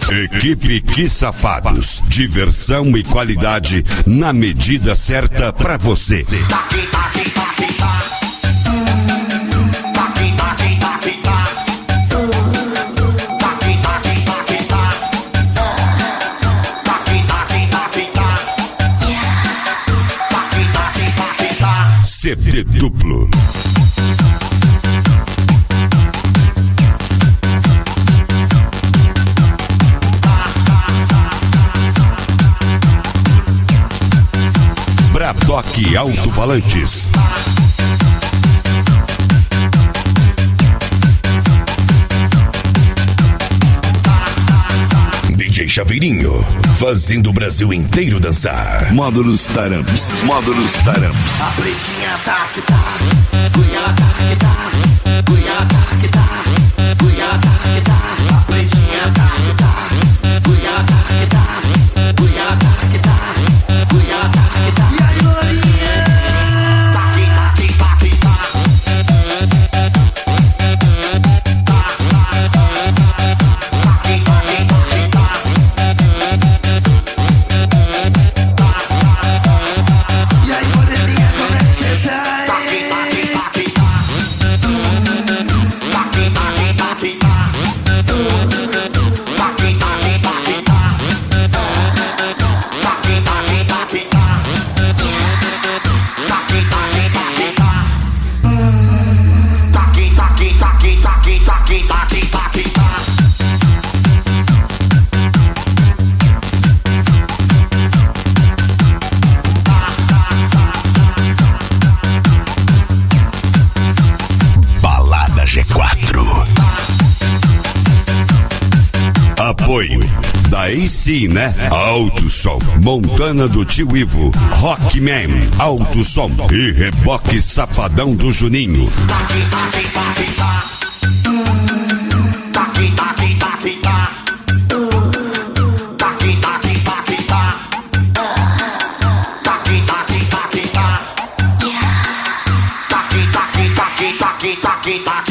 Equipe Que Safados. Diversão e qualidade na medida certa pra você. CD duplo. Bradock Alto-Falantes. DJ Chaveirinho, fazendo o Brasil inteiro dançar. Módulos Taramps. Módulos Taramps. A pretinha tá que tá, ela tá que tá, ela tá que tá, ela tá que tá. A pretinha tá que tá, ela tá que tá, ela tá que tá, ela tá que tá. E aí, Lourinha? Tá que tá, tá que tá. Apoio da AC, né? Alto Som, Montana do Tio Ivo, Rockman, Alto Som e Reboque Safadão do Juninho. Tá